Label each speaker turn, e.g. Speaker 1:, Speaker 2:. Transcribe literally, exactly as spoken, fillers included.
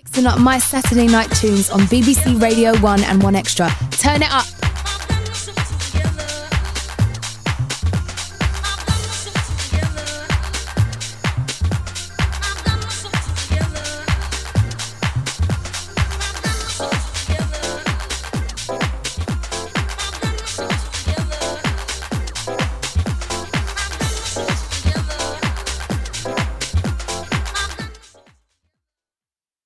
Speaker 1: mixing up my Saturday night tunes on B B C Radio one and one Extra. Turn it up.